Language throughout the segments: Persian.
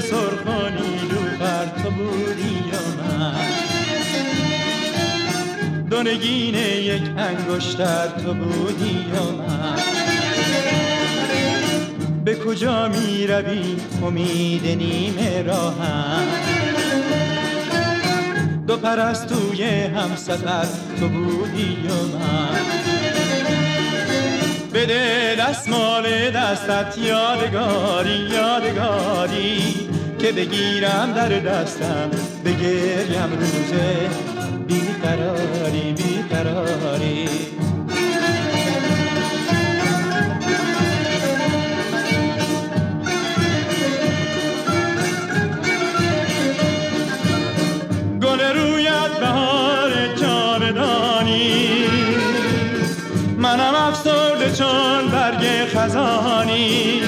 سرخانی لوفر تو بودی یا من، دونگین یک انگشتر تو بودی یا من. به کجا می روی امید نیمه راهم، دو پرستوی هم سفر تو بودی یا من. بده دستمال دستت یادگاری یادگاری، که بگیرم در دستم بگریم روز بیقراری بیقراری. گل رویت بهار جاودانی، منم افسرده چون برگ خزانی.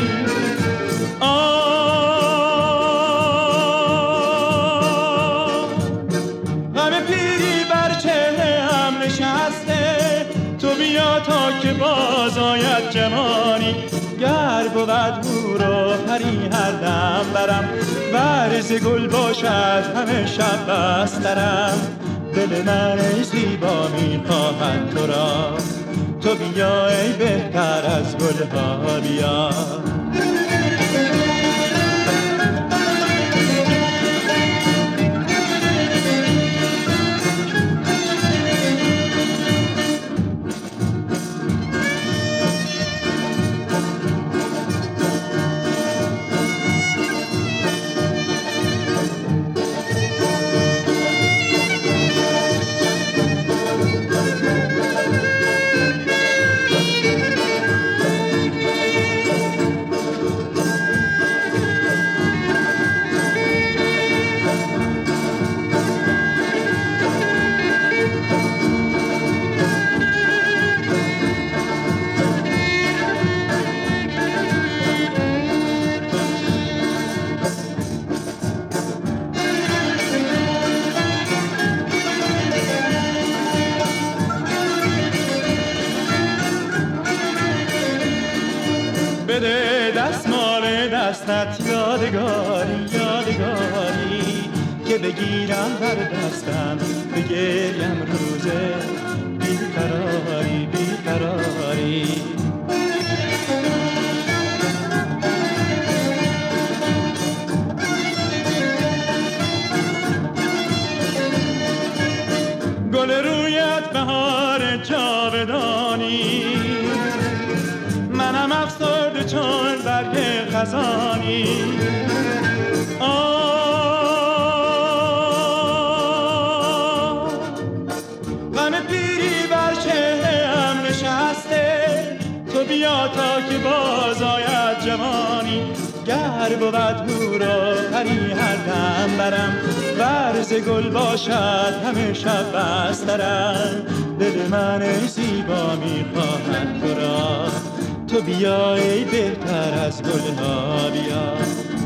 غم پیری بر چهره هم نشسته، تو بیا تا که باز آید جوانی. گر بود هورا پری هر دم برم، ورز گل باشد همه شب بسترم. دل من ای زیبا میخواهد تو را، تو بیا ای بهتر از گلها بیا. بده دستمال دستت یادگاری یادگاری، که بگیرم بر دستم بگریم روز بیقراری بیقراری. گل رویت بهار جاودانی، منم افسرده چون برگ خزانی. غم پیری بر چهره هم نشسته، تو بیا تا که باز آید جوانی. گر بود هورا پری هر دم برم، ورز گل باشد همه شب بسترم. دل من ای زیبا میخواهد تو را، تو بیا ای بهتر از گلها بیا.